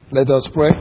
Let us pray.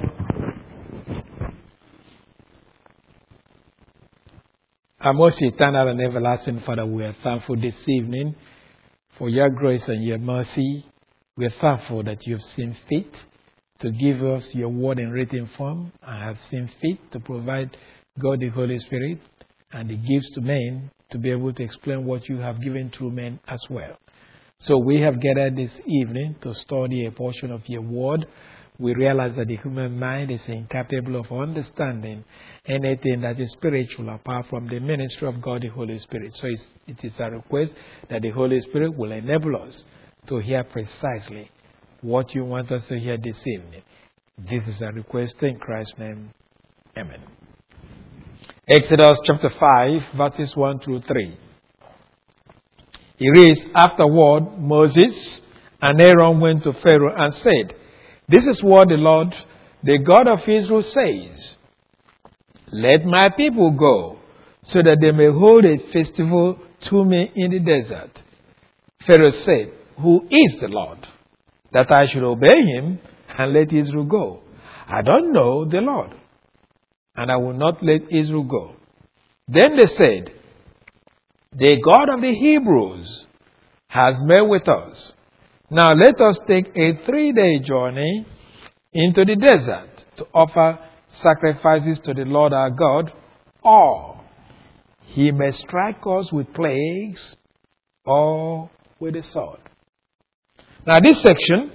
Our most eternal and everlasting Father, we are thankful this evening for your grace and your mercy. We are thankful that you have seen fit to give us your word in written form and have seen fit to provide God the Holy Spirit and the gifts to men to be able to explain what you have given through men as well. So we have gathered this evening to study a portion of your word. We realize that the human mind is incapable of understanding anything that is spiritual apart from the ministry of God the Holy Spirit. So it is a request that the Holy Spirit will enable us to hear precisely what you want us to hear this evening. This is a request in Christ's name. Amen. Exodus chapter 5, verses 1 through 3. It reads, Afterward, Moses and Aaron went to Pharaoh and said, This is what the Lord, the God of Israel, says. Let my people go, so that they may hold a festival to me in the desert. Pharaoh said, Who is the Lord, that I should obey him and let Israel go? I don't know the Lord, and I will not let Israel go. Then they said, The God of the Hebrews has met with us. Now let us take a 3-day journey into the desert to offer sacrifices to the Lord our God, or he may strike us with plagues or with a sword. Now this section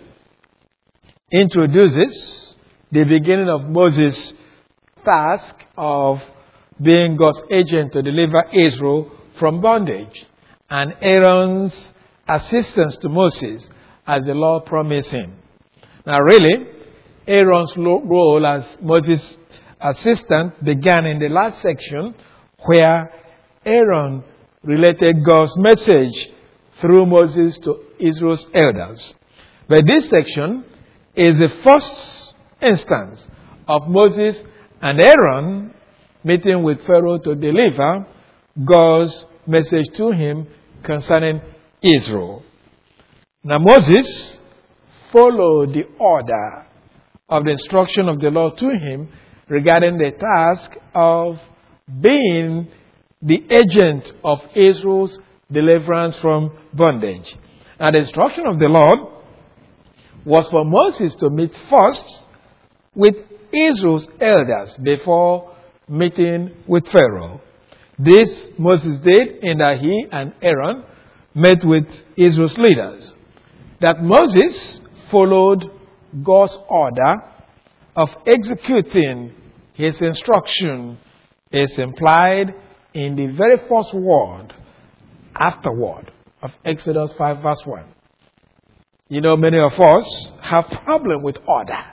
introduces the beginning of Moses' task of being God's agent to deliver Israel from bondage, and Aaron's assistance to Moses as the Lord promised him. Now really, Aaron's role as Moses' assistant began in the last section where Aaron related God's message through Moses to Israel's elders. But this section is the first instance of Moses and Aaron meeting with Pharaoh to deliver God's message to him concerning Israel. Now Moses followed the order of the instruction of the Lord to him regarding the task of being the agent of Israel's deliverance from bondage. And the instruction of the Lord was for Moses to meet first with Israel's elders before meeting with Pharaoh. This Moses did in that he and Aaron met with Israel's leaders. That Moses followed God's order of executing his instruction is implied in the very first word, afterward, of Exodus 5 verse 1. You know, many of us have problem with order.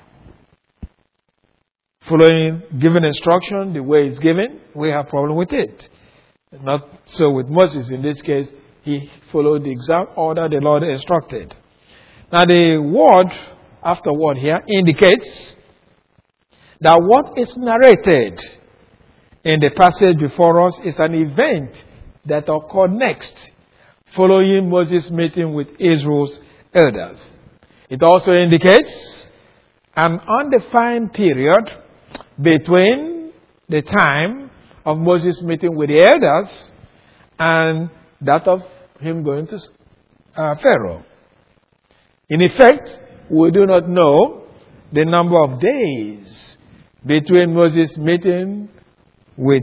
Following given instruction the way it's given, we have problem with it. Not so with Moses. In this case, he followed the exact order the Lord instructed. Now the word afterward here indicates that what is narrated in the passage before us is an event that occurred next, following Moses' meeting with Israel's elders. It also indicates an undefined period between the time of Moses' meeting with the elders and that of him going to Pharaoh. In effect, we do not know the number of days between Moses' meeting with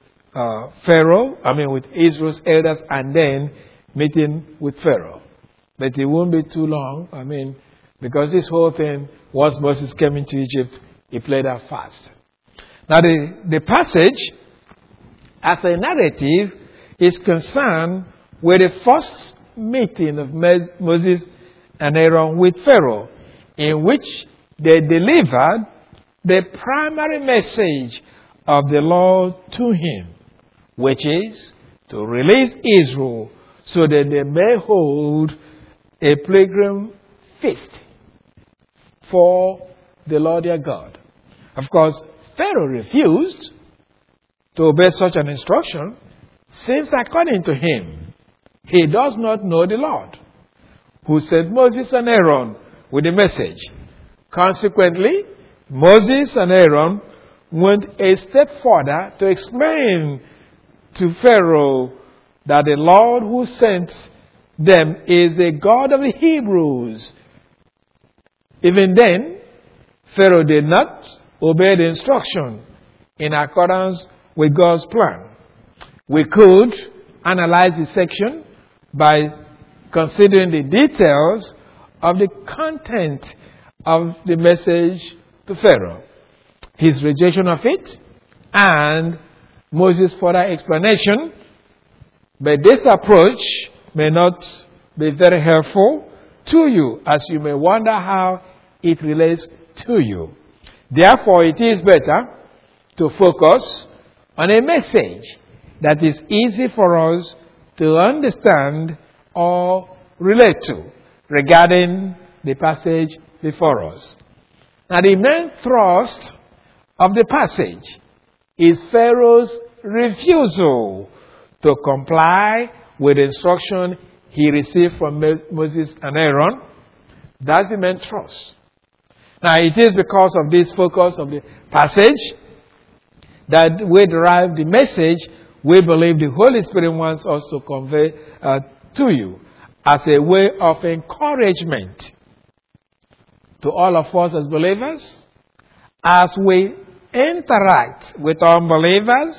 with Israel's elders and then meeting with Pharaoh. But it won't be too long, because this whole thing, once Moses came into Egypt, he played out fast. Now the passage, as a narrative, is concerned with the first meeting of Moses and Aaron with Pharaoh, in which they delivered the primary message of the Lord to him, which is to release Israel so that they may hold a pilgrim feast for the Lord their God. Of course, Pharaoh refused to obey such an instruction, since according to him, he does not know the Lord, who sent Moses and Aaron with the message. Consequently, Moses and Aaron went a step further to explain to Pharaoh that the Lord who sent them is a God of the Hebrews. Even then, Pharaoh did not obey the instruction in accordance with God's plan. We could analyze this section by considering the details of the content of the message to Pharaoh, his rejection of it, and Moses' further explanation. But this approach may not be very helpful to you, as you may wonder how it relates to you. Therefore, it is better to focus on a message that is easy for us to understand or relate to regarding the passage before us. Now, the main thrust of the passage is Pharaoh's refusal to comply with the instruction he received from Moses and Aaron. That's the main thrust. Now, it is because of this focus of the passage that we derive the message we believe the Holy Spirit wants us to convey to you as a way of encouragement to all of us as believers as we interact with unbelievers,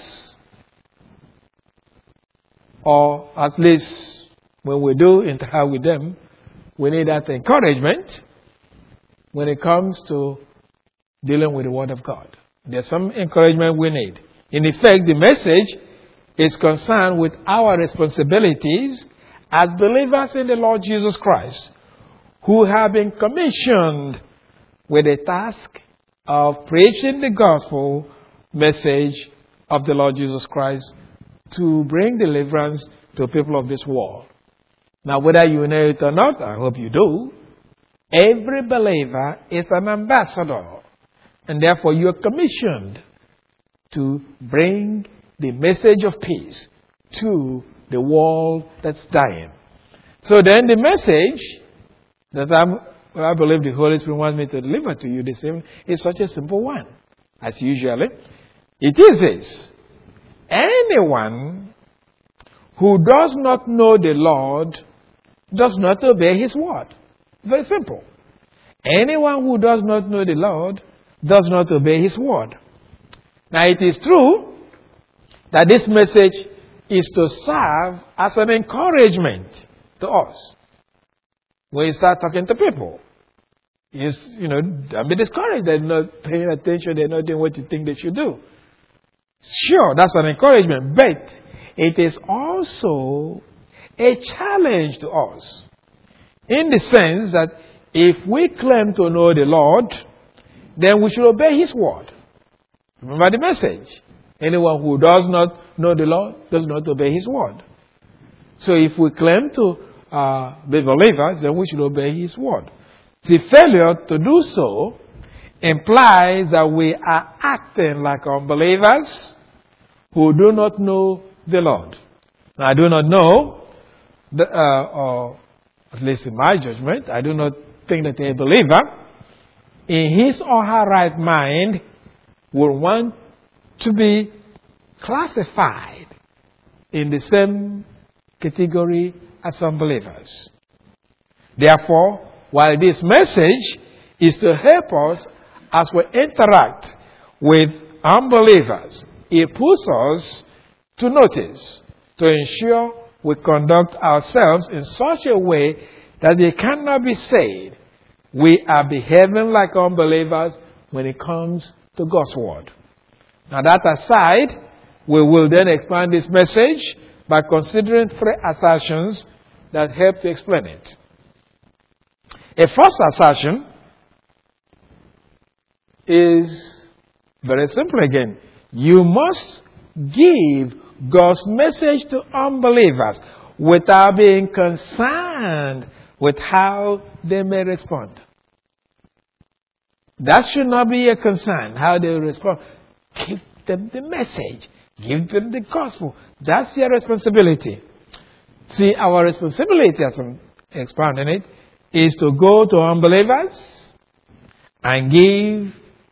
or at least when we do interact with them, we need that encouragement when it comes to dealing with the Word of God. There's some encouragement we need. In effect, the message is concerned with our responsibilities as believers in the Lord Jesus Christ, who have been commissioned with the task of preaching the gospel message of the Lord Jesus Christ to bring deliverance to people of this world. Now, whether you know it or not, I hope you do, every believer is an ambassador, and therefore you are commissioned to bring the message of peace to the world that's dying. So then the message that I believe the Holy Spirit wants me to deliver to you this evening is such a simple one. As usually, it is this: anyone who does not know the Lord does not obey His word. Very simple. Anyone who does not know the Lord does not obey His word. Now, it is true that this message is to serve as an encouragement to us. When you start talking to people, don't be discouraged. They're not paying attention. They're not doing what you think they should do. Sure, that's an encouragement, but it is also a challenge to us, in the sense that if we claim to know the Lord, then we should obey His word. Remember the message. Anyone who does not know the Lord does not obey His word. So if we claim to be believers, then we should obey His word. The failure to do so implies that we are acting like unbelievers who do not know the Lord. Now, I do not know, or at least in my judgment, I do not think that a believer in his or her right mind will want to be classified in the same category as unbelievers. Therefore, while this message is to help us as we interact with unbelievers, it puts us to notice, to ensure we conduct ourselves in such a way that they cannot be said we are behaving like unbelievers when it comes to God's word. Now, that aside, we will then expand this message by considering three assertions that help to explain it. A first assertion is very simple again. You must give God's message to unbelievers without being concerned with how they may respond. That should not be a concern, how they respond. Give them the message. Give them the gospel. That's your responsibility. See, our responsibility, as I'm expounding it, is to go to unbelievers and give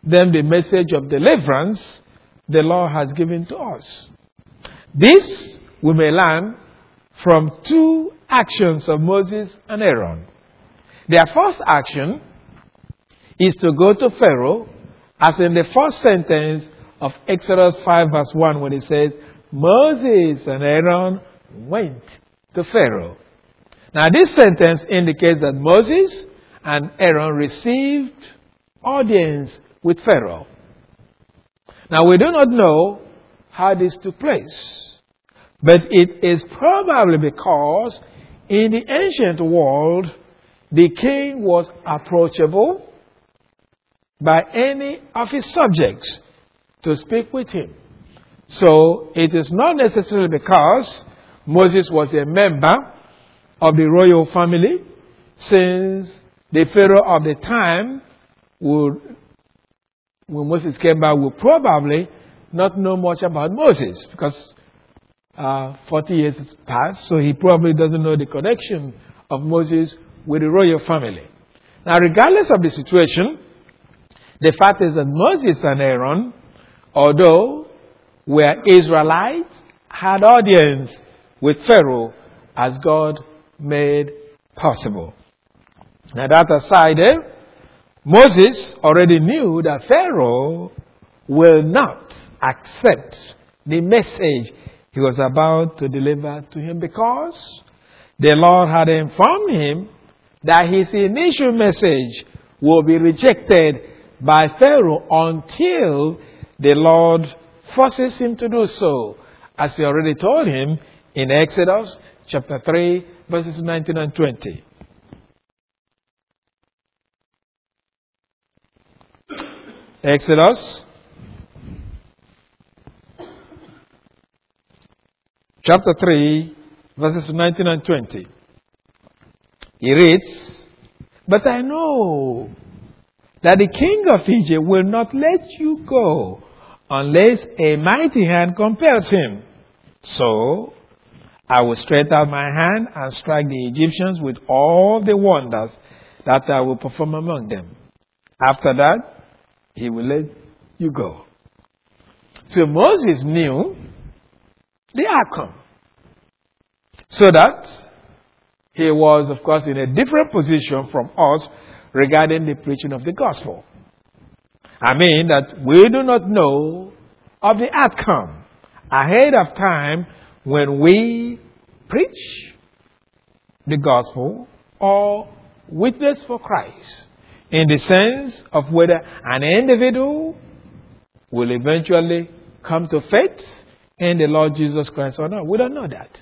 them the message of deliverance the Lord has given to us. This we may learn from two actions of Moses and Aaron. Their first action is to go to Pharaoh, as in the first sentence of Exodus 5 verse 1, when it says, Moses and Aaron went to Pharaoh. Now this sentence indicates that Moses and Aaron received audience with Pharaoh. Now we do not know how this took place, but it is probably because in the ancient world, the king was approachable by any of his subjects to speak with him. So it is not necessarily because Moses was a member of the royal family, since the Pharaoh of the time when Moses came back, would probably not know much about Moses, because 40 years has passed, so he probably doesn't know the connection of Moses with the royal family. Now, regardless of the situation, the fact is that Moses and Aaron, although were Israelites, had audience with Pharaoh as God made possible. Now, that aside, Moses already knew that Pharaoh will not accept the message he was about to deliver to him, because the Lord had informed him that his initial message will be rejected by Pharaoh until the Lord forces him to do so, as he already told him in Exodus chapter 3, verses 19 and 20. Exodus chapter 3, verses 19 and 20. He reads, But I know that the king of Egypt will not let you go unless a mighty hand compels him. So I will stretch out my hand and strike the Egyptians with all the wonders that I will perform among them. After that, he will let you go. So Moses knew the outcome. So that he was, of course, in a different position from us regarding the preaching of the gospel. I mean that we do not know of the outcome ahead of time when we preach the gospel or witness for Christ, in the sense of whether an individual will eventually come to faith in the Lord Jesus Christ or not. We don't know that.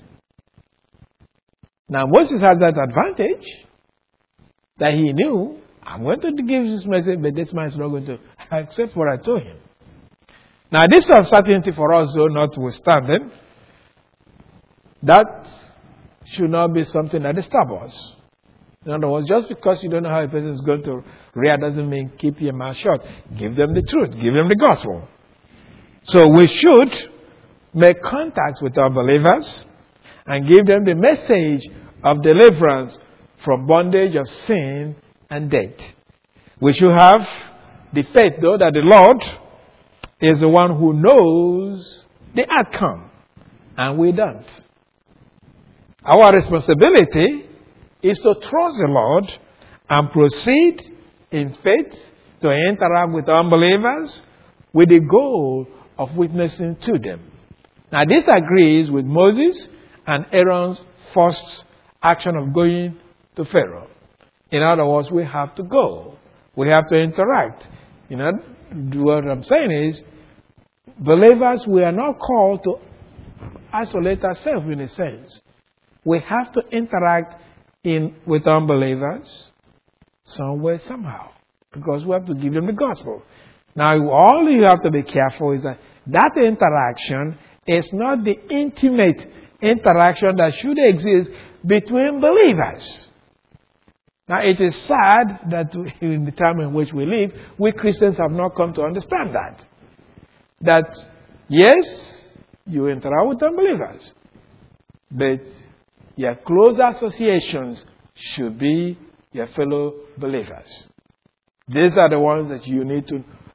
Now, Moses had that advantage that he knew, I'm going to give this message, but this man is not going to accept what I told him. Now, this uncertainty for us, though, notwithstanding, that should not be something that disturbs us. In other words, just because you don't know how a person is going to react doesn't mean keep your mouth shut. Give them the truth. Give them the gospel. So we should make contacts with our believers and give them the message of deliverance from bondage of sin and death. We should have the faith, though, that the Lord is the one who knows the outcome, and we don't. Our responsibility is to trust the Lord and proceed in faith to interact with unbelievers with the goal of witnessing to them. Now, this agrees with Moses and Aaron's first action of going to Pharaoh. In other words, we have to go. We have to interact. You know, what I'm saying is, believers, we are not called to isolate ourselves in a sense. We have to interact with unbelievers somewhere, somehow, because we have to give them the gospel. Now, all you have to be careful is that interaction is not the intimate interaction that should exist between believers. Now, it is sad that in the time in which we live, we Christians have not come to understand that. That, yes, you interact with unbelievers, but your close associations should be your fellow believers. These are the ones that you need to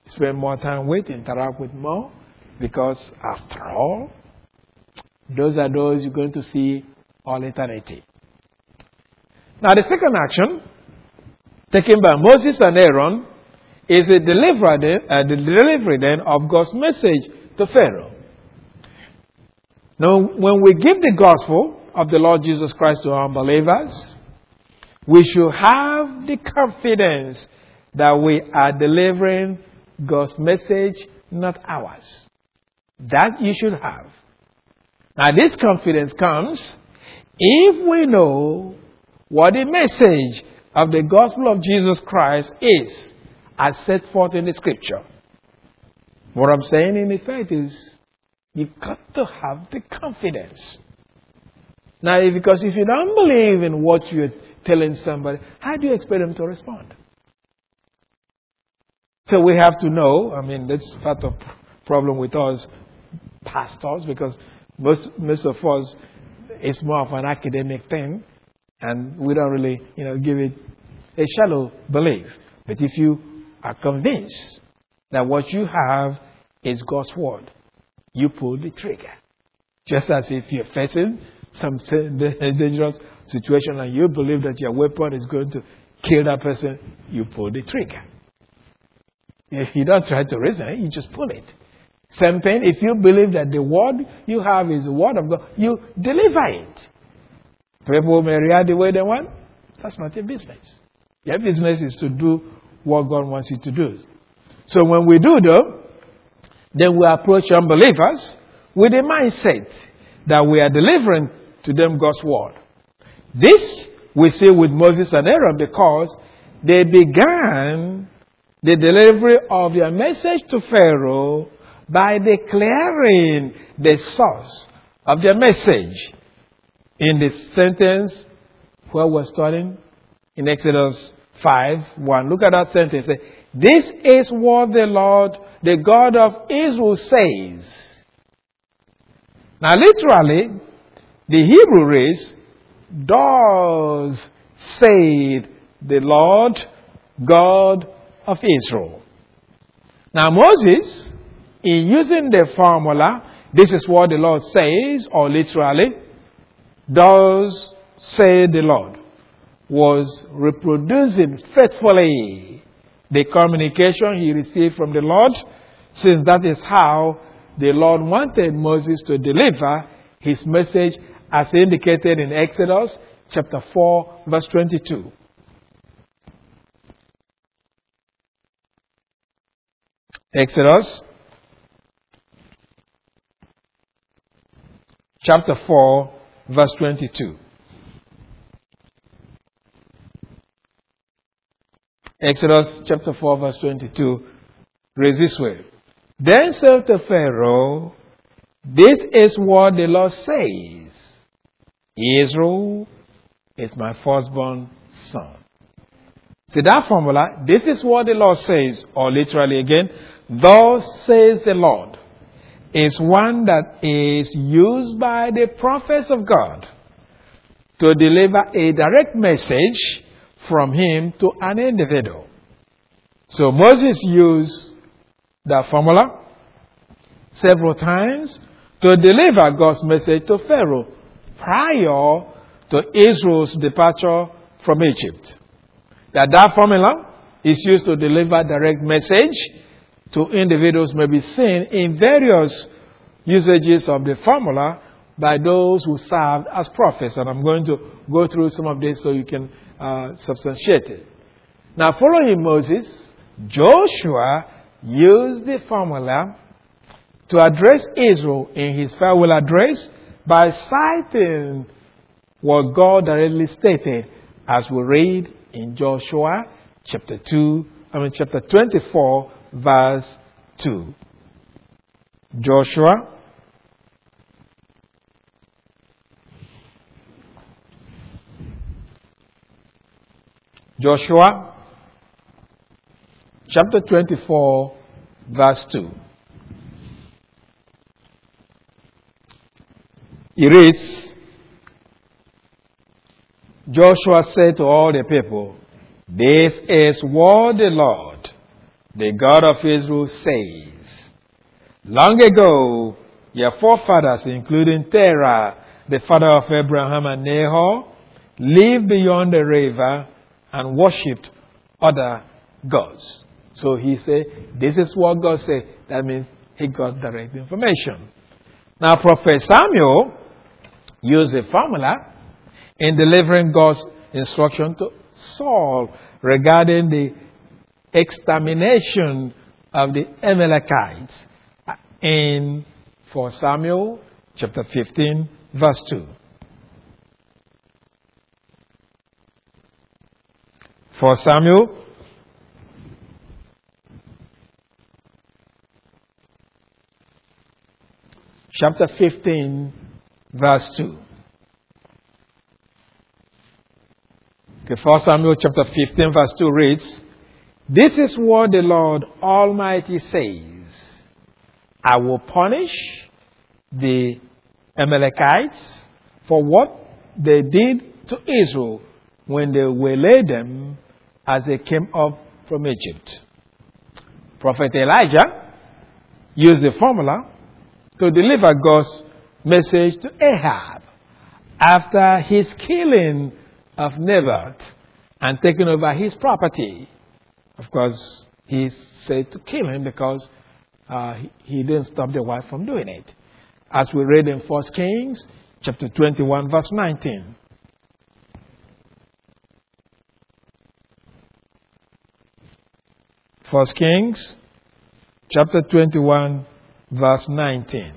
spend more time with, interact with more, because after all, those are those you're going to see all eternity. Now, the second action taken by Moses and Aaron is the delivery then of God's message to Pharaoh. Now, when we give the gospel of the Lord Jesus Christ to our believers, we should have the confidence that we are delivering God's message, not ours. That you should have. Now, this confidence comes if we know what the message of the gospel of Jesus Christ is, as set forth in the scripture. What I'm saying in effect is, you've got to have the confidence. Now, because if you don't believe in what you're telling somebody, how do you expect them to respond? So we have to know, that's part of the problem with us pastors, because most of us, it's more of an academic thing, and we don't really, give it a shallow belief. But if you are convinced that what you have is God's word, you pull the trigger. Just as if you're facing some dangerous situation and you believe that your weapon is going to kill that person, you pull the trigger. You don't try to reason it, you just pull it. Same thing, if you believe that the word you have is the word of God, you deliver it. People may react the way they want. That's not your business. Your business is to do what God wants you to do. So when we do though, then we approach unbelievers with a mindset that we are delivering to them God's word. This we see with Moses and Aaron because they began the delivery of their message to Pharaoh by declaring the source of their message in the sentence where we're studying in Exodus 5:1. Look at that sentence. This is what the Lord, the God of Israel says. Now literally, the Hebrew race does say the Lord God of Israel. Now Moses, in using the formula, this is what the Lord says, or literally, does say the Lord, was reproducing faithfully the communication he received from the Lord, since that is how the Lord wanted Moses to deliver his message as indicated in Exodus chapter 4 verse 22. Exodus chapter 4 verse 22. Exodus chapter 4 verse 22 reads this way. Then said to Pharaoh, this is what the Lord says. Israel is my firstborn son. See that formula, this is what the Lord says, or literally again, thus says the Lord, is one that is used by the prophets of God to deliver a direct message from him to an individual. So Moses used that formula several times to deliver God's message to Pharaoh prior to Israel's departure from Egypt. That formula is used to deliver direct message to individuals may be seen in various usages of the formula by those who served as prophets. And I'm going to go through some of this so you can substantiate it. Now, following Moses, Joshua used the formula to address Israel in his farewell address by citing what God directly stated as we read in Joshua chapter 24 verse 2. Joshua chapter 24 verse 2. It reads, Joshua said to all the people, this is what the Lord, the God of Israel says, long ago, your forefathers, including Terah, the father of Abraham and Nahor, lived beyond the river and worshipped other gods. So he said, this is what God said. That means he got direct information. Now, Prophet Samuel used a formula in delivering God's instruction to Saul regarding the extermination of the Amalekites in 1 Samuel chapter 15, verse 2. 1 Samuel chapter 15, verse 2. Okay, 1 Samuel chapter 15, verse 2 reads, this is what the Lord Almighty says. I will punish the Amalekites for what they did to Israel when they waylaid them as they came up from Egypt. Prophet Elijah used the formula to deliver God's message to Ahab after his killing of Naboth and taking over his property. Of course, he said to kill him because he didn't stop the wife from doing it. As we read in 1 Kings chapter 21, verse 19. 1 Kings chapter 21, verse 19.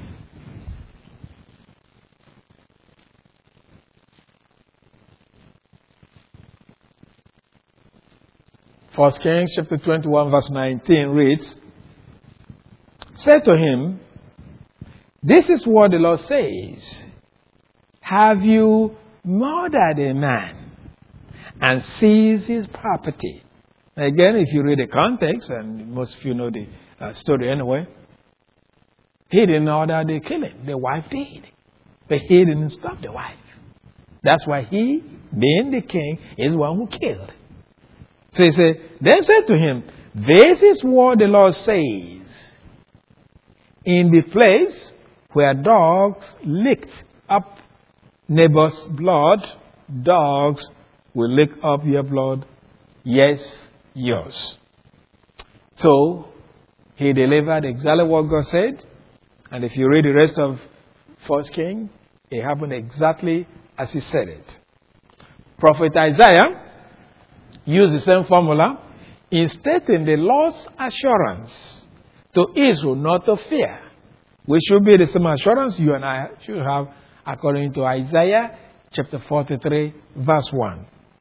First Kings chapter 21, verse 19 reads, say to him, this is what the Lord says. Have you murdered a man and seized his property? Again, if you read the context, and most of you know the story anyway, he didn't order the killing. The wife did. But he didn't stop the wife. That's why he, being the king, is the one who killed. So he said, then said to him, this is what the Lord says. In the place where dogs licked up Naboth's blood, dogs will lick up your blood. Yes, yours. So he delivered exactly what God said. And if you read the rest of 1 King, it happened exactly as he said it. Prophet Isaiah used the same formula in stating the Lord's assurance to Israel not to fear, which should be the same assurance you and I should have according to Isaiah chapter 43, verse 1.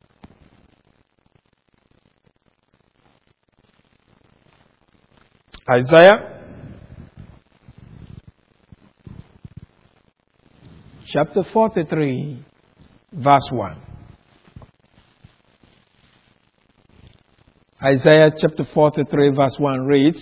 Isaiah chapter 43, verse 1. Isaiah chapter 43, verse 1 reads,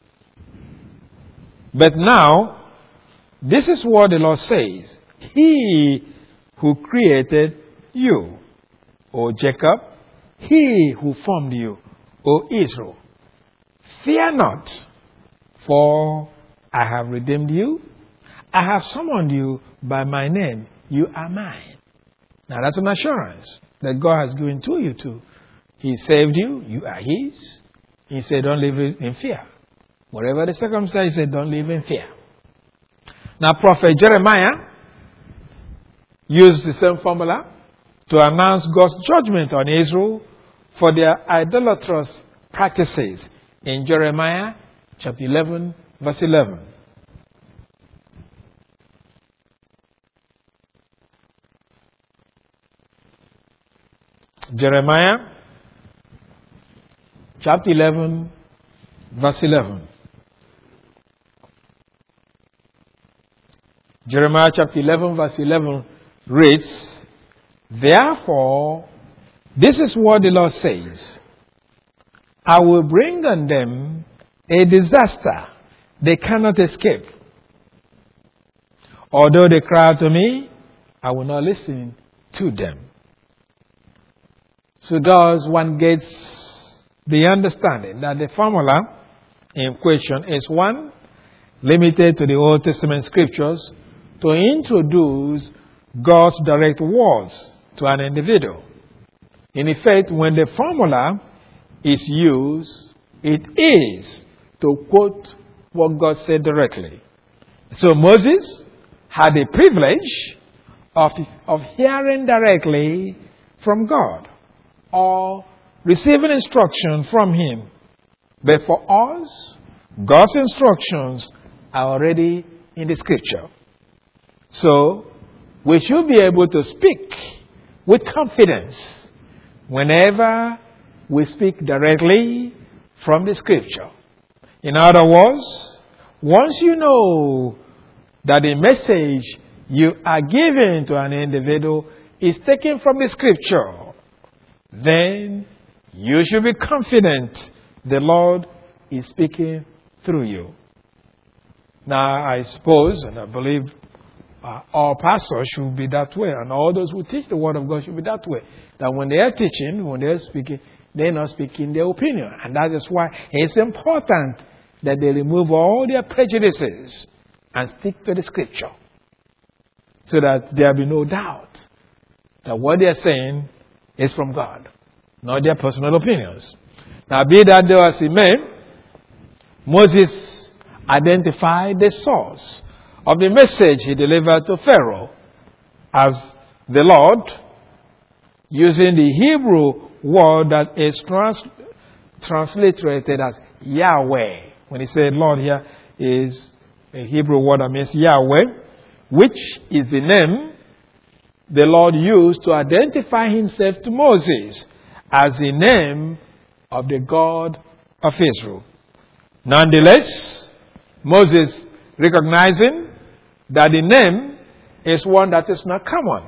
but now, this is what the Lord says. He who created you, O Jacob, he who formed you, O Israel. Fear not, for I have redeemed you. I have summoned you by my name. You are mine. Now that's an assurance that God has given to you too. He saved you. You are his. He said, don't live in fear. Whatever the circumstance, he said, don't live in fear. Now, Prophet Jeremiah used the same formula to announce God's judgment on Israel for their idolatrous practices in Jeremiah chapter 11, verse 11. Jeremiah chapter 11, verse 11. Jeremiah chapter 11, verse 11 reads, therefore, this is what the Lord says. I will bring on them a disaster they cannot escape. Although they cry out to me, I will not listen to them. So thus one gets the understanding that the formula in question is one limited to the Old Testament scriptures to introduce God's direct words to an individual. In effect, when the formula is used, it is to quote what God said directly. So Moses had the privilege of hearing directly from God or receiving instruction from Him. But for us, God's instructions are already in the scripture. So we should be able to speak with confidence whenever we speak directly from the scripture. In other words, once you know that the message you are giving to an individual is taken from the scripture, then you should be confident the Lord is speaking through you. Now, I suppose and I believe all pastors should be that way, and all those who teach the Word of God should be that way. That when they are teaching, when they are speaking, they are not speaking their opinion. And that is why it's important that they remove all their prejudices and stick to the scripture, so that there be no doubt that what they are saying is from God, not their personal opinions. Now, be that though as it may, Moses identified the source of the message he delivered to Pharaoh as the Lord, using the Hebrew word that is transliterated as Yahweh. When he said Lord here is a Hebrew word that means Yahweh, which is the name the Lord used to identify himself to Moses as the name of the God of Israel. Nonetheless, Moses, recognizing that the name is one that is not common,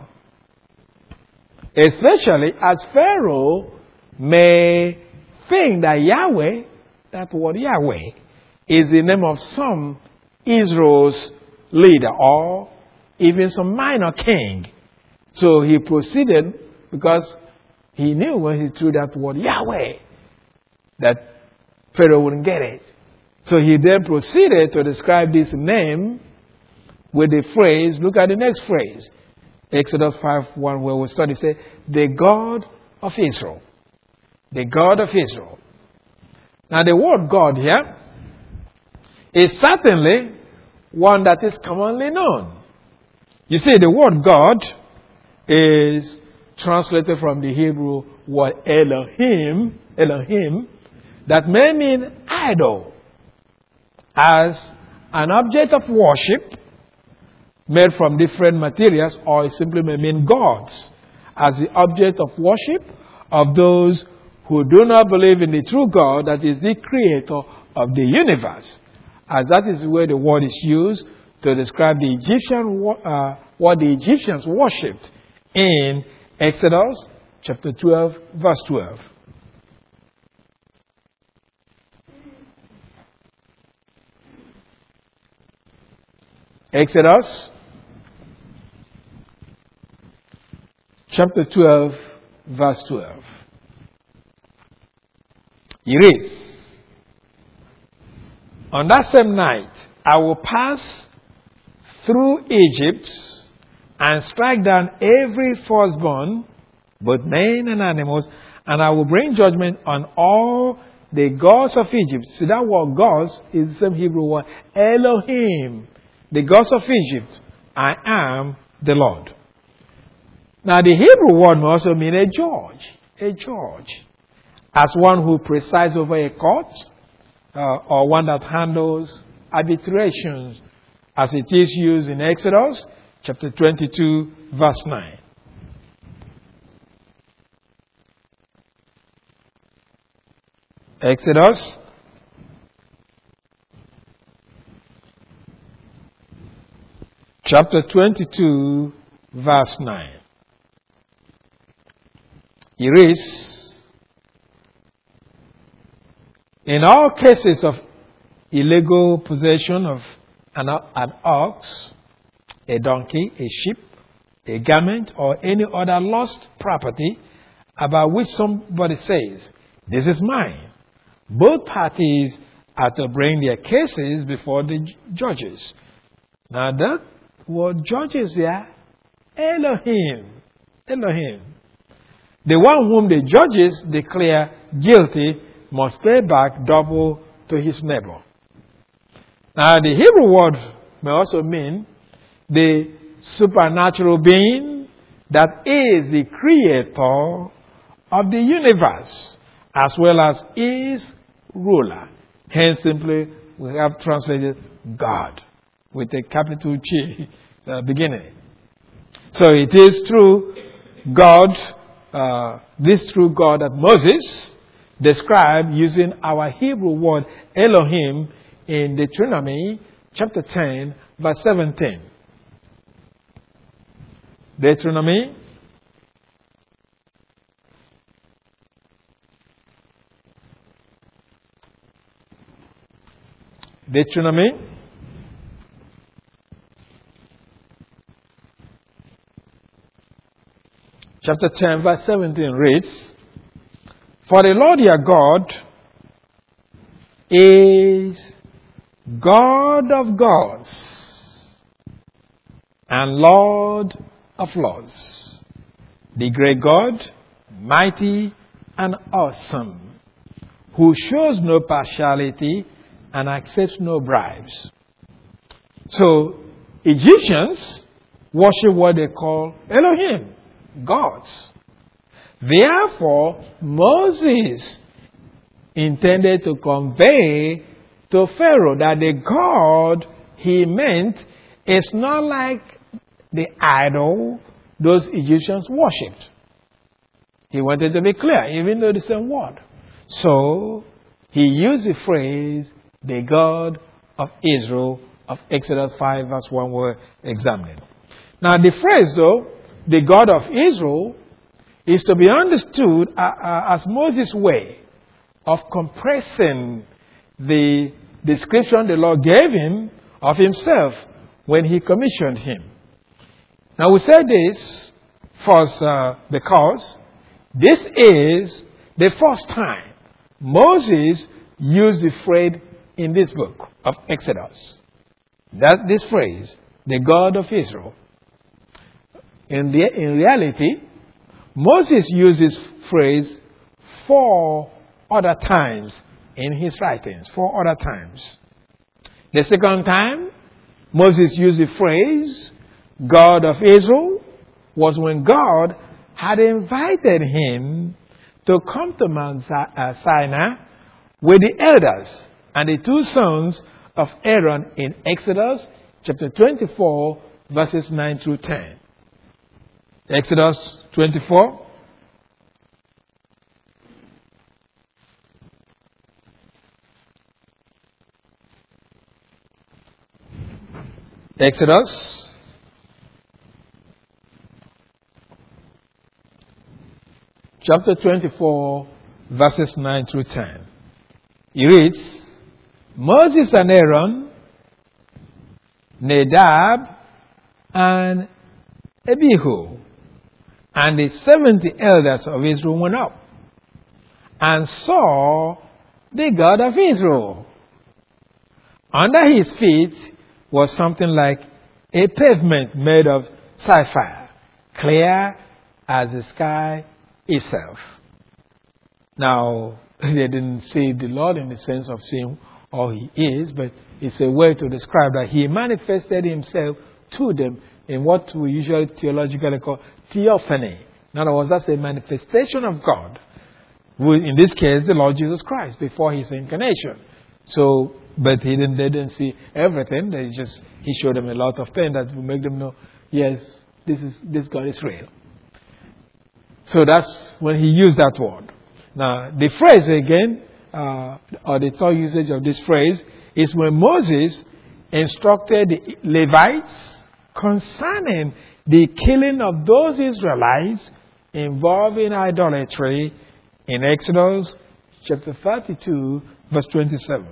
especially as Pharaoh may think that Yahweh, that word Yahweh, is the name of some Israel's leader or even some minor king. So he proceeded, because he knew when he threw that word Yahweh that Pharaoh wouldn't get it. So he then proceeded to describe this name with the phrase, look at the next phrase, Exodus 5:1, where we study, say, the God of Israel. The God of Israel. Now the word God here is certainly one that is commonly known. You see, the word God is translated from the Hebrew word Elohim, that may mean idol, as an object of worship made from different materials, or it simply may mean gods, as the object of worship of those who do not believe in the true God that is the creator of the universe, as that is where the word is used to describe the Egyptian, what the Egyptians worshipped in Exodus chapter 12, verse 12. Exodus chapter 12, verse 12. It reads, on that same night, I will pass through Egypt and strike down every firstborn, both men and animals, and I will bring judgment on all the gods of Egypt. See, that word gods is the same Hebrew word Elohim. The gods of Egypt, I am the Lord. Now the Hebrew word may also mean a judge, as one who presides over a court, or one that handles arbitrations, as it is used in Exodus chapter 22, verse 9. Exodus chapter 22, verse 9. It reads, in all cases of illegal possession of an ox, a donkey, a sheep, a garment, or any other lost property about which somebody says, This is mine. Both parties are to bring their cases before the judges. Now that word judges here, Elohim. Elohim. The one whom the judges declare guilty must pay back double to his neighbor. Now the Hebrew word may also mean the supernatural being that is the creator of the universe, as well as his ruler. Hence, simply, we have translated God with a capital G beginning. So it is through God, this true God that Moses described using our Hebrew word Elohim in Deuteronomy chapter 10, verse 17. Deuteronomy chapter 10, verse 17 reads, "For the Lord your God is God of gods and Lord of lords, the great God, mighty and awesome, who shows no partiality and accepts no bribes." So, Egyptians worship what they call Elohim, gods. Therefore, Moses intended to convey to Pharaoh that the God he meant is not like the idol those Egyptians worshipped. He wanted to be clear, even though the same word. So, he used the phrase, the God of Israel, of Exodus 5 verse 1 we're examining. Now, the phrase, though, the God of Israel, is to be understood as Moses' way of compressing the description the Lord gave him of himself when he commissioned him. Now we say this first because this is the first time Moses used the phrase in this book of Exodus. That this phrase, the God of Israel. In reality, Moses used this phrase 4 other times in his writings. 4 other times. The second time Moses used the phrase God of Israel was when God had invited him to come to Mount Sinai with the elders and the 2 sons of Aaron in Exodus chapter 24 verses 9 through 10. Exodus 24. Exodus chapter 24 verses 9 through 10. He reads, "Moses and Aaron, Nadab and Abihu, and the 70 elders of Israel went up and saw the God of Israel. Under his feet was something like a pavement made of sapphire, clear as the sky itself." Now, they didn't see the Lord in the sense of seeing all he is, but it's a way to describe that he manifested himself to them in what we usually theologically call theophany. In other words, that's a manifestation of God. In this case, the Lord Jesus Christ before his incarnation. So, but they didn't see everything. He showed them a lot of things that will make them know, yes, this God is real. So that's when he used that word. Now, the phrase again, or the third usage of this phrase, is when Moses instructed the Levites concerning the killing of those Israelites involved in idolatry in Exodus chapter 32, verse 27.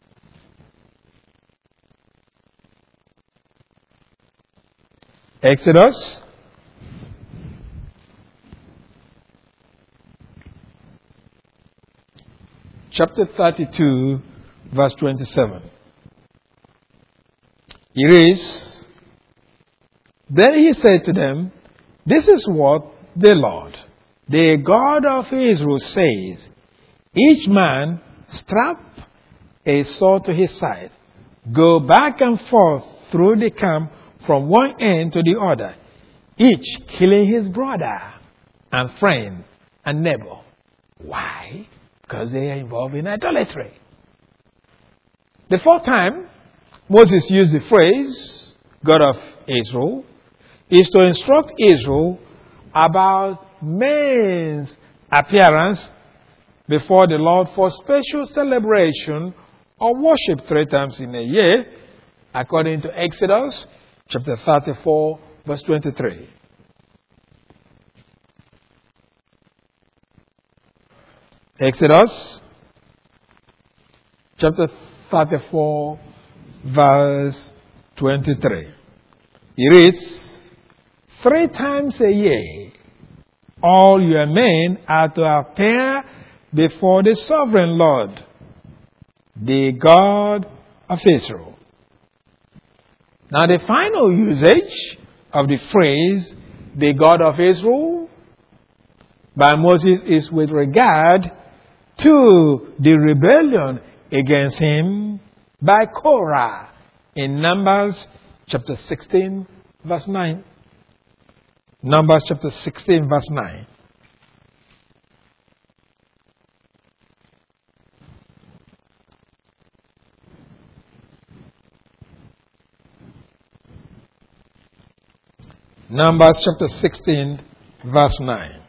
Exodus chapter 32, verse 27. He reads, Then he said to them, This is what the Lord, the God of Israel, says. Each man strap a sword to his side. Go back and forth through the camp from one end to the other, each killing his brother and friend and neighbor. Why? Because they are involved in idolatry. The fourth time Moses used the phrase, God of Israel, is to instruct Israel about men's appearance before the Lord for special celebration or worship 3 times in a year, according to Exodus chapter 34, verse 23. Exodus chapter 34, verse 23. It reads, 3 times a year, all your men are to appear before the sovereign Lord, the God of Israel. Now the final usage of the phrase, the God of Israel, by Moses is with regard to the rebellion against him by Korah in Numbers chapter 16, verse 9. Numbers chapter 16, verse 9. Numbers chapter 16, verse 9.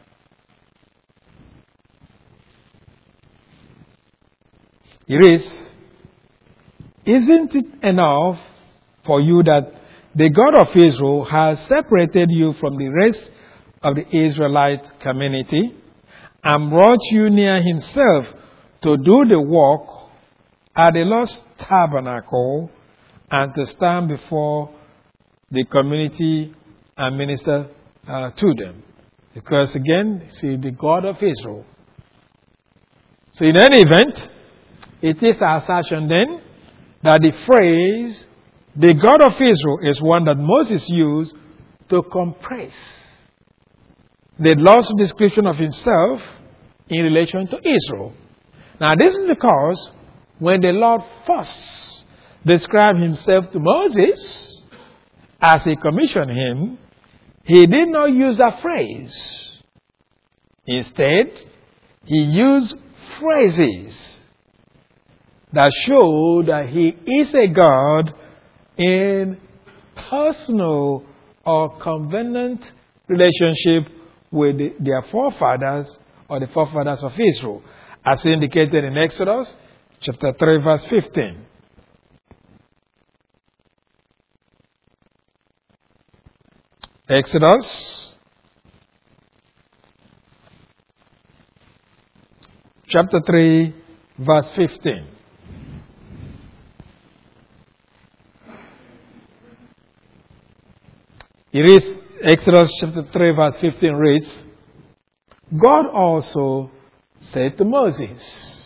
It reads, Isn't it enough for you that the God of Israel has separated you from the rest of the Israelite community and brought you near himself to do the work at the Lord's tabernacle and to stand before the community and minister to them? Because again, see, the God of Israel. So in any event, it is our assertion then that the phrase, the God of Israel, is one that Moses used to compress the Lord's description of himself in relation to Israel. Now this is because when the Lord first described himself to Moses as he commissioned him, he did not use that phrase. Instead, he used phrases that show that he is a God in personal or covenant relationship with their forefathers or the forefathers of Israel, as indicated in Exodus chapter 3, verse 15. Exodus chapter 3, verse 15. It is Exodus chapter 3, verse 15 reads, God also said to Moses,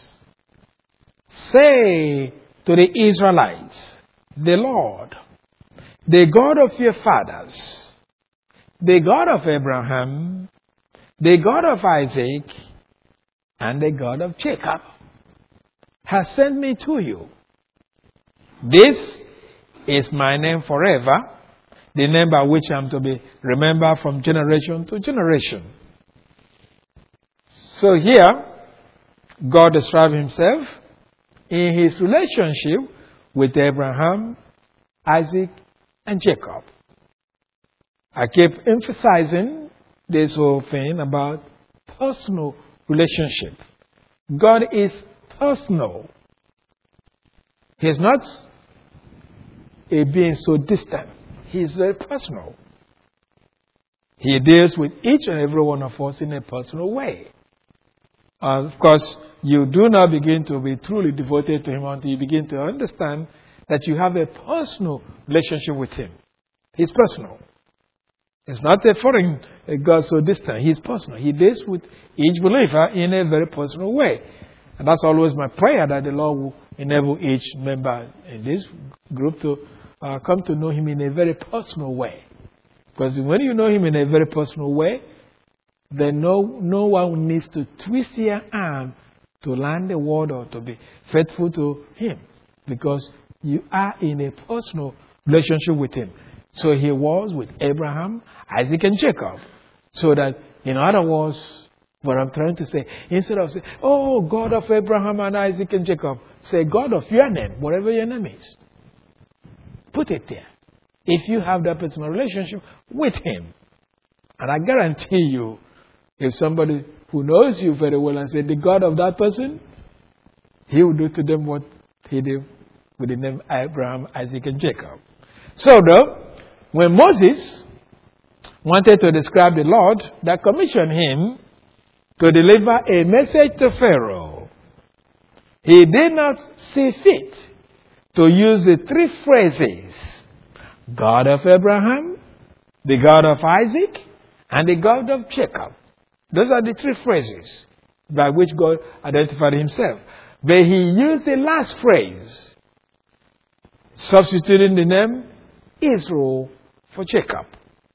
Say to the Israelites, the Lord, the God of your fathers, the God of Abraham, the God of Isaac, and the God of Jacob, has sent me to you. This is my name forever, the name by which I am to be remembered from generation to generation. So here, God describes himself in his relationship with Abraham, Isaac, and Jacob. I keep emphasizing this whole thing about personal relationship. God is personal. He is not a being so distant. He is very personal. He deals with each and every one of us in a personal way. Of course, you do not begin to be truly devoted to him until you begin to understand that you have a personal relationship with him. He's personal. It's not a foreign God so distant. He's personal. He deals with each believer in a very personal way. And that's always my prayer, that the Lord will enable each member in this group to come to know Him in a very personal way. Because when you know Him in a very personal way, then no one needs to twist your arm to learn the word or to be faithful to Him. Because you are in a personal relationship with Him. So He was with Abraham, Isaac, and Jacob. So that, in other words, what I'm trying to say, instead of saying, oh, God of Abraham and Isaac and Jacob, say God of your name, whatever your name is. Put it there. If you have that personal relationship with Him. And I guarantee you, if somebody who knows you very well and say, the God of that person, He will do to them what He did with the name Abraham, Isaac, and Jacob. So though, when Moses wanted to describe the Lord that commissioned him to deliver a message to Pharaoh, he did not see fit to use the three phrases, God of Abraham, the God of Isaac, and the God of Jacob. Those are the three phrases by which God identified Himself. But He used the last phrase, substituting the name Israel for Jacob.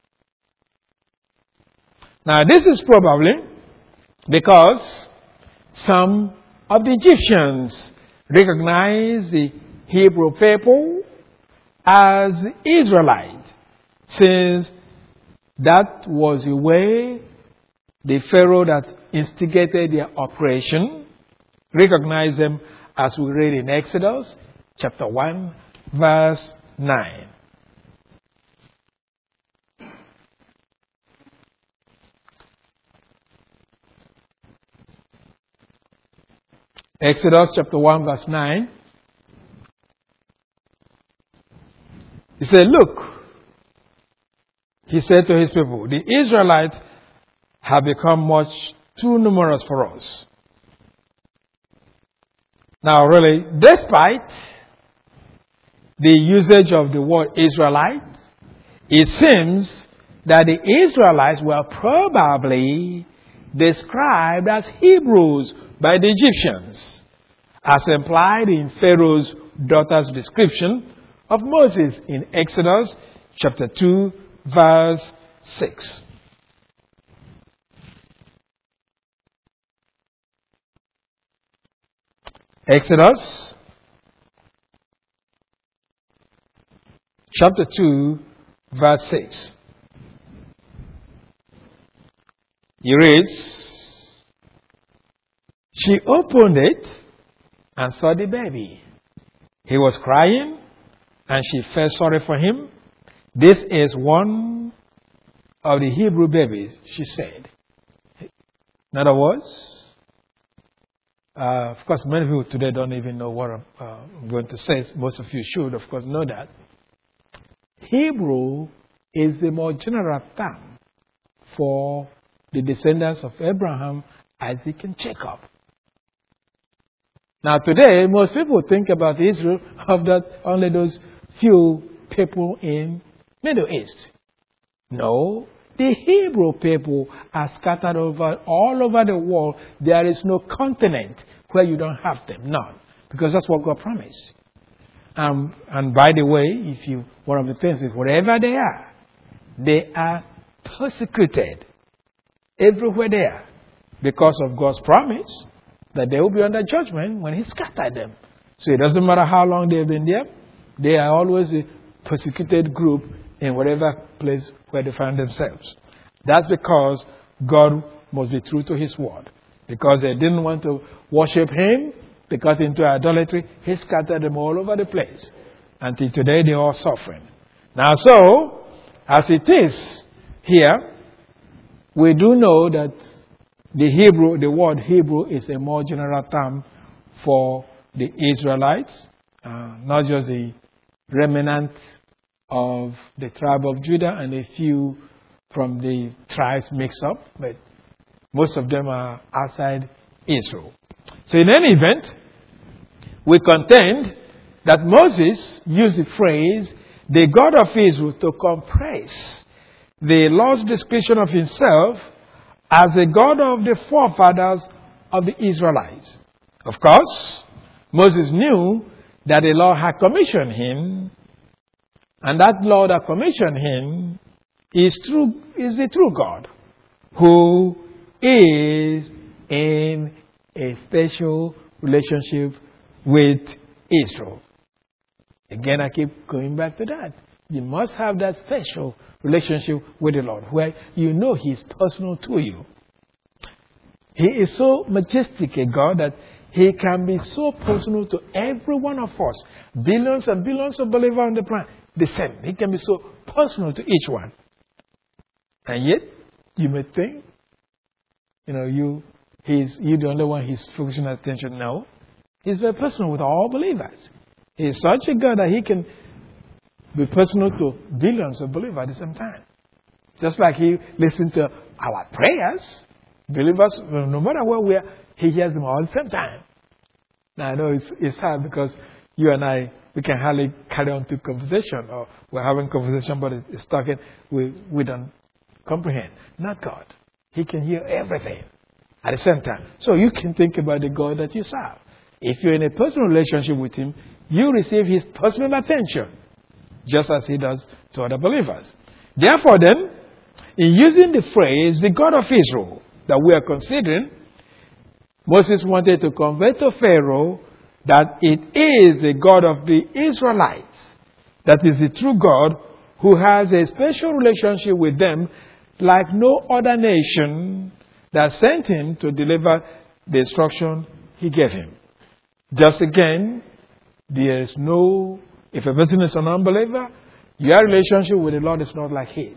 Now this is probably because some of the Egyptians recognized the Hebrew people as Israelites, since that was the way the Pharaoh that instigated their operation recognized them, as we read in Exodus chapter 1 verse 9. Exodus chapter 1 verse 9. He said, look, He said to His people, the Israelites have become much too numerous for us. Now really, despite the usage of the word Israelite, it seems that the Israelites were probably described as Hebrews by the Egyptians, as implied in Pharaoh's daughter's description of Moses in Exodus chapter 2 verse 6. Exodus chapter 2 verse 6. He reads, she opened it and saw the baby. He was crying, and she felt sorry for him. This is one of the Hebrew babies, she said. In other words, of course, many people today don't even know what I'm going to say. Most of you should, of course, know that. Hebrew is the more general term for the descendants of Abraham, Isaac, and Jacob. Now today, most people think about Israel of that only those few people in Middle East. No, the Hebrew people are scattered all over the world. There is no continent where you don't have them. None. Because that's what God promised. And by the way, one of the things is wherever they are persecuted. Everywhere they are. Because of God's promise that they will be under judgment when He scattered them. So it doesn't matter how long they've been there. They are always a persecuted group in whatever place where they find themselves. That's because God must be true to His word. Because they didn't want to worship Him, they got into idolatry. He scattered them all over the place. Until today, they are suffering. Now, so, as it is here, we do know that the word Hebrew is a more general term for the Israelites, not just the remnant of the tribe of Judah and a few from the tribes mixed up, but most of them are outside Israel. So in any event, we contend that Moses used the phrase, the God of Israel, to compress the Lord's description of Himself as the God of the forefathers of the Israelites. Of course, Moses knew that the Lord had commissioned him, and that Lord that commissioned him is the true God, who is in a special relationship with Israel. Again, I keep going back to that. You must have that special relationship with the Lord, where you know He is personal to you. He is so majestic a God that He can be so personal to every one of us. Billions and billions of believers on the planet, the same. He can be so personal to each one. And yet, you may think, you're the only one He's focusing attention. No. He's very personal with all believers. He is such a God that He can be personal to billions of believers at the same time. Just like He listens to our prayers, believers, no matter where we are, He hears them all at the same time. Now, I know it's hard because you and I, we can hardly carry on to conversation, or we're having conversation, but it's talking, we don't comprehend. Not God. He can hear everything at the same time. So you can think about the God that you serve. If you're in a personal relationship with Him, you receive His personal attention, just as He does to other believers. Therefore then, in using the phrase, the God of Israel, that we are considering, Moses wanted to convey to Pharaoh that it is the God of the Israelites, that is the true God, who has a special relationship with them like no other nation that sent Him to deliver the instruction He gave him. Just again, there is if a person is an unbeliever, your relationship with the Lord is not like his.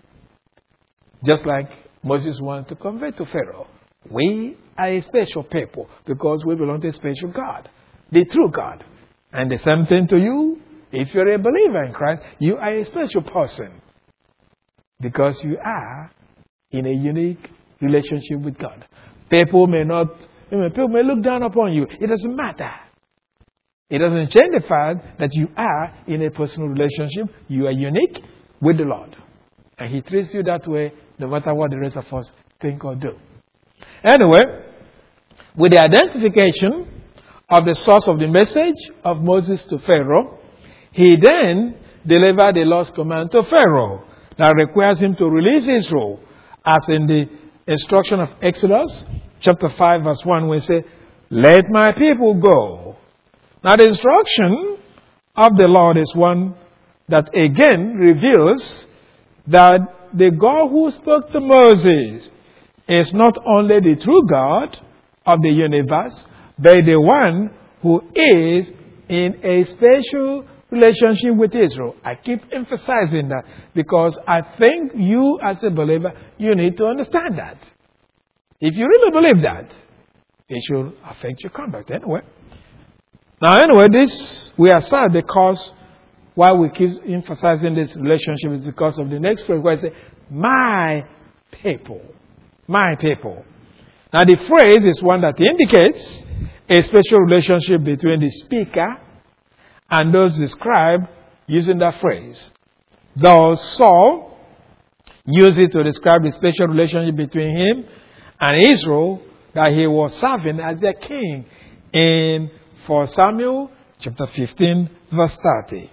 Just like Moses wanted to convey to Pharaoh, we are a special people because we belong to a special God, the true God. And the same thing to you, if you're a believer in Christ, you are a special person because you are in a unique relationship with God. People may look down upon you. It doesn't matter. It doesn't change the fact that you are in a personal relationship. You are unique with the Lord. And He treats you that way no matter what the rest of us think or do. Anyway, with the identification of the source of the message of Moses to Pharaoh, he then delivered the Lord's command to Pharaoh that requires him to release Israel, as in the instruction of Exodus chapter 5 verse 1, we say, "Let my people go." Now the instruction of the Lord is one that again reveals that the God who spoke to Moses is not only the true God of the universe, but the one who is in a special relationship with Israel. I keep emphasizing that because I think you as a believer, you need to understand that. If you really believe that, it should affect your conduct anyway. Now, we are sad because why we keep emphasizing this relationship is because of the next phrase where I say, "My people." My people. Now, the phrase is one that indicates a special relationship between the speaker and those described using that phrase. Thus, Saul used it to describe the special relationship between him and Israel that he was serving as their king in 1 Samuel chapter 15 verse 30.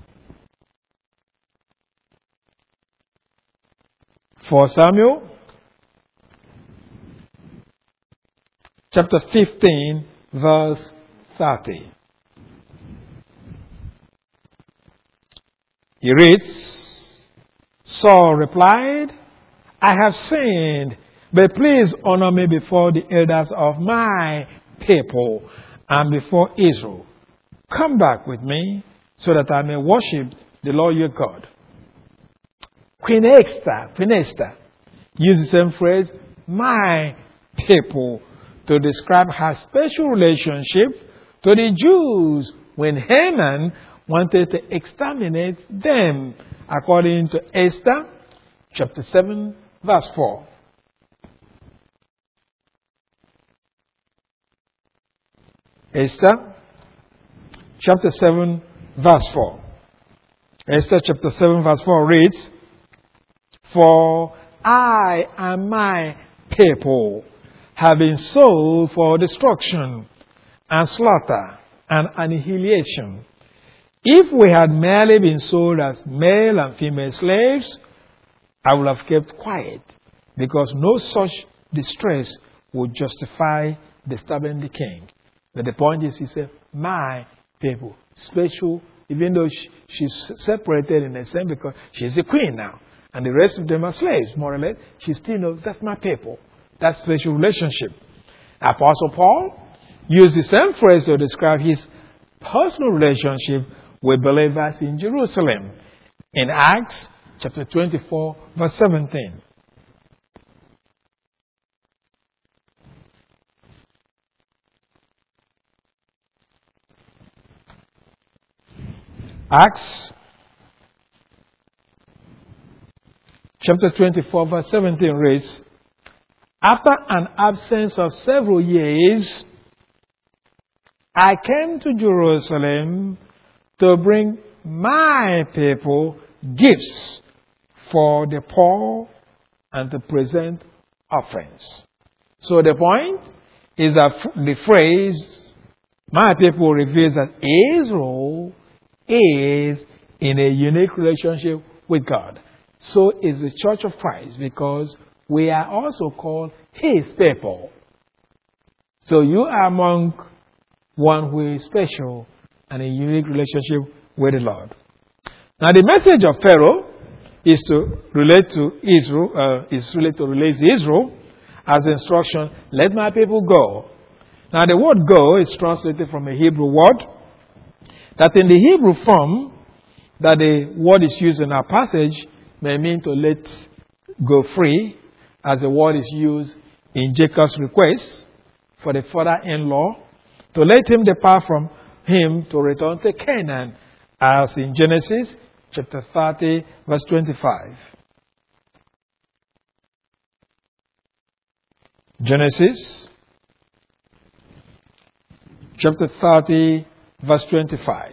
1 Samuel chapter 15 verse 30. He reads, Saul replied, "I have sinned, but please honor me before the elders of my people and before Israel. Come back with me so that I may worship the Lord your God." Queen Esther used the same phrase, "my people," to describe her special relationship to the Jews when Haman wanted to exterminate them, according to Esther chapter 7 verse 4. Esther chapter 7 verse 4. Esther chapter 7 verse 4 reads, "For I and my people have been sold for destruction. and slaughter and annihilation. If we had merely been sold as male and female slaves, I would have kept quiet, because no such distress would justify disturbing the king. But the point is, he said, my people, special, even though she's separated in a sense because she's the queen now, and the rest of them are slaves, more or less, she still knows that's my people. That special relationship. Apostle Paul used the same phrase to describe his personal relationship with believers in Jerusalem in Acts chapter 24, verse 17. Acts chapter 24, verse 17 reads, after an absence of several years, I came to Jerusalem to bring my people gifts for the poor and to present offerings. So the point is that the phrase, my people, reveals that Israel is in a unique relationship with God. So is the Church of Christ, because we are also called His people. So you are among one who is special and a unique relationship with the Lord. Now the message of Pharaoh is to relate to Israel, Israel as instruction, let my people go. Now the word go is translated from a Hebrew word that in the Hebrew form that the word is used in our passage may mean to let go free, as the word is used in Jacob's request for the father-in-law to let him depart from him to return to Canaan, as in Genesis chapter 30, verse 25. Genesis chapter 30, verse 25.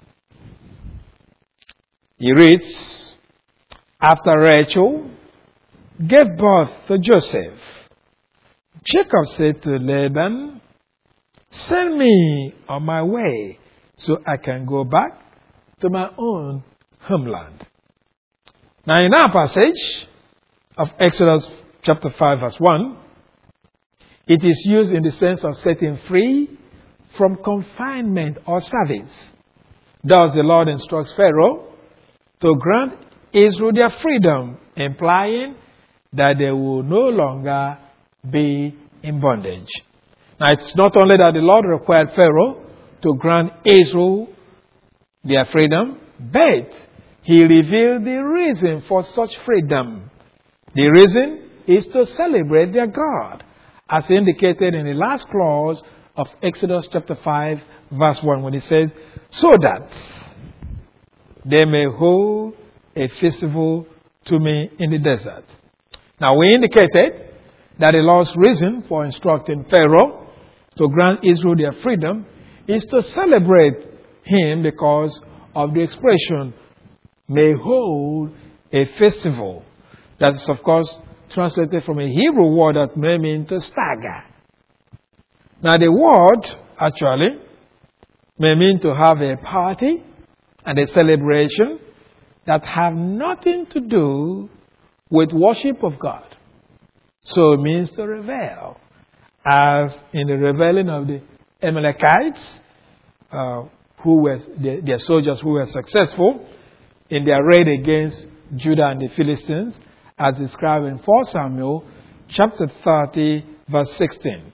He reads, after Rachel gave birth to Joseph, Jacob said to Laban, send me on my way so I can go back to my own homeland. Now in our passage of Exodus chapter 5 verse 1, it is used in the sense of setting free from confinement or service. Thus the Lord instructs Pharaoh to grant Israel their freedom, implying that they will no longer be in bondage. Now it's not only that the Lord required Pharaoh to grant Israel their freedom, but He revealed the reason for such freedom. The reason is to celebrate their God, as indicated in the last clause of Exodus chapter 5 verse 1, when it says, so that they may hold a festival to me in the desert. Now we indicated that the Lord's reason for instructing Pharaoh to grant Israel their freedom is to celebrate Him, because of the expression, may hold a festival. That is, of course, translated from a Hebrew word that may mean to stagger. Now the word actually may mean to have a party and a celebration that have nothing to do with worship of God. So it means to revel, as in the rebellion of the Amalekites, who were their soldiers who were successful in their raid against Judah and the Philistines, as described in 4 Samuel chapter 30, verse 16.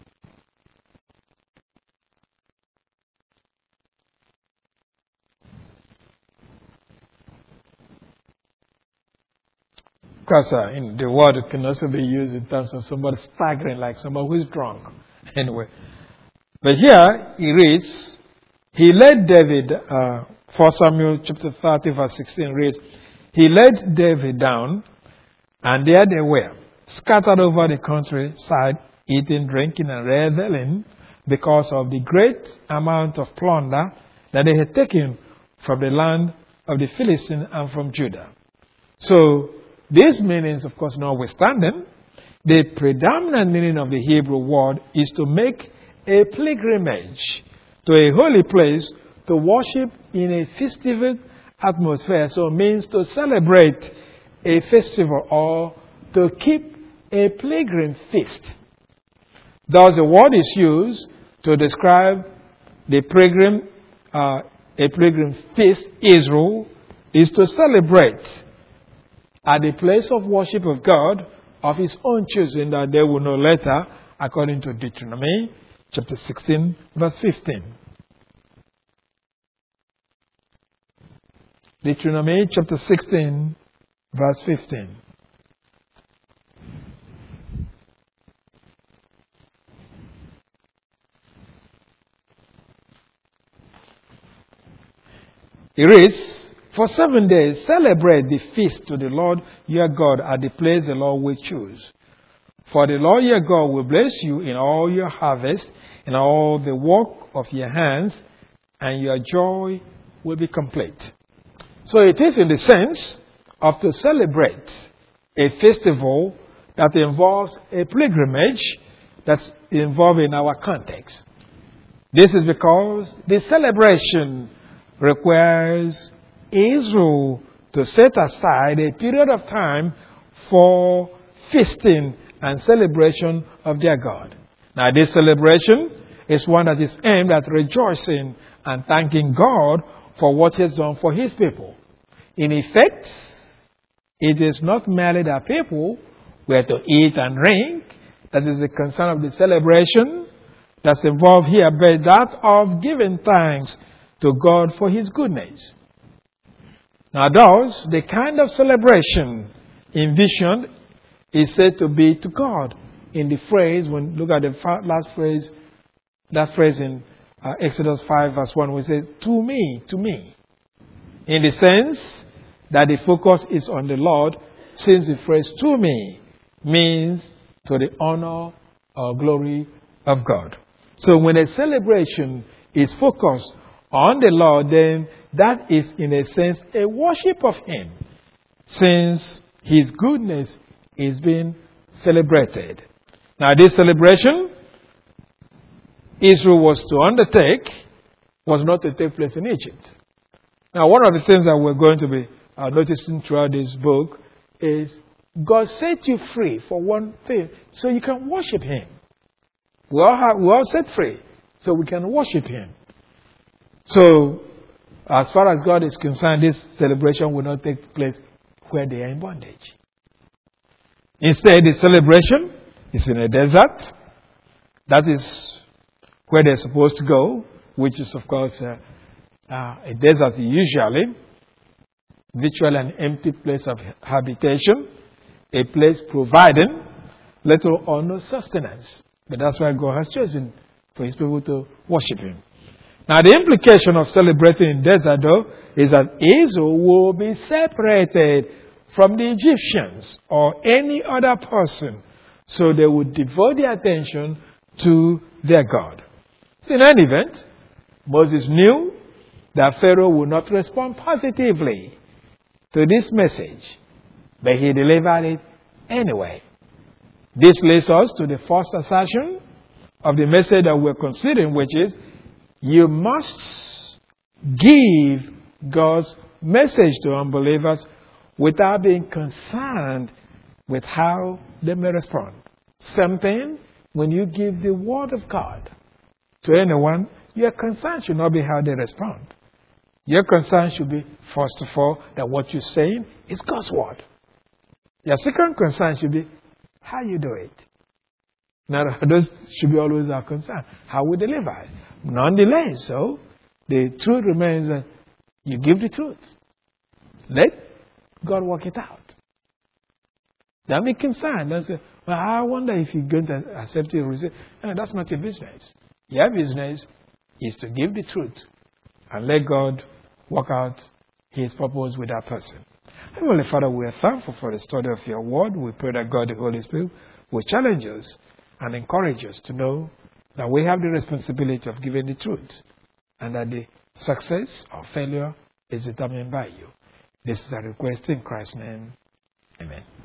Because the word can also be used in terms of somebody staggering, like somebody who is drunk. Anyway. But here he reads, he led David, 4 Samuel chapter 30 verse 16 reads, he led David down, and there they were, scattered over the countryside, eating, drinking, and reveling, because of the great amount of plunder that they had taken from the land of the Philistines and from Judah. So, these meanings, of course, notwithstanding, the predominant meaning of the Hebrew word is to make a pilgrimage to a holy place to worship in a festive atmosphere. So it means to celebrate a festival or to keep a pilgrim feast. Thus the word is used to describe the a pilgrim feast. Israel is to celebrate at the place of worship of God of his own choosing, that they will know later, according to Deuteronomy chapter 16, verse 15. Deuteronomy chapter 16, verse 15. It reads, "For 7 days celebrate the feast to the Lord your God at the place the Lord will choose. For the Lord your God will bless you in all your harvest, in all the work of your hands, and your joy will be complete." So it is in the sense of to celebrate a festival that involves a pilgrimage that's involved in our context. This is because the celebration requires Israel to set aside a period of time for feasting and celebration of their God. Now, this celebration is one that is aimed at rejoicing and thanking God for what he has done for his people. In effect, it is not merely that people were to eat and drink that is the concern of the celebration that's involved here, but that of giving thanks to God for his goodness. Now, thus, the kind of celebration envisioned is said to be to God. In the phrase, when look at the last phrase, that phrase in Exodus 5 verse 1, we say, "To me, to me." In the sense that the focus is on the Lord, since the phrase "to me" means to the honor or glory of God. So when a celebration is focused on the Lord, then that is in a sense a worship of him, since his goodness is being celebrated. Now, this celebration Israel was to undertake was not to take place in Egypt. Now, one of the things that we're going to be noticing throughout this book is God set you free for one thing, so you can worship him. We all set free, so we can worship him. So, as far as God is concerned, this celebration will not take place where they are in bondage. Instead, the celebration is in a desert. That is where they're supposed to go, which is, of course, a desert usually, virtually an empty place of habitation, a place providing little or no sustenance. But that's why God has chosen for his people to worship him. Now, the implication of celebrating in desert, though, is that Israel will be separated from the Egyptians or any other person, so they would devote their attention to their God. In any event, Moses knew that Pharaoh would not respond positively to this message, but he delivered it anyway. This leads us to the first assertion of the message that we're considering, which is, you must give God's message to unbelievers without being concerned with how they may respond. Same thing when you give the word of God to anyone, your concern should not be how they respond. Your concern should be, first of all, that what you're saying is God's word. Your second concern should be how you do it. Now, those should be always our concern. How we deliver it. Nonetheless, so the truth remains that you give the truth. Let God work it out. Don't be concerned. Don't say, well, I wonder if you're going to accept it or receive it. No, that's not your business. Your business is to give the truth and let God work out his purpose with that person. Heavenly Father, we are thankful for the study of your word. We pray that God, the Holy Spirit, will challenge us and encourage us to know that we have the responsibility of giving the truth and that the success or failure is determined by you. This is a request in Christ's name. Amen.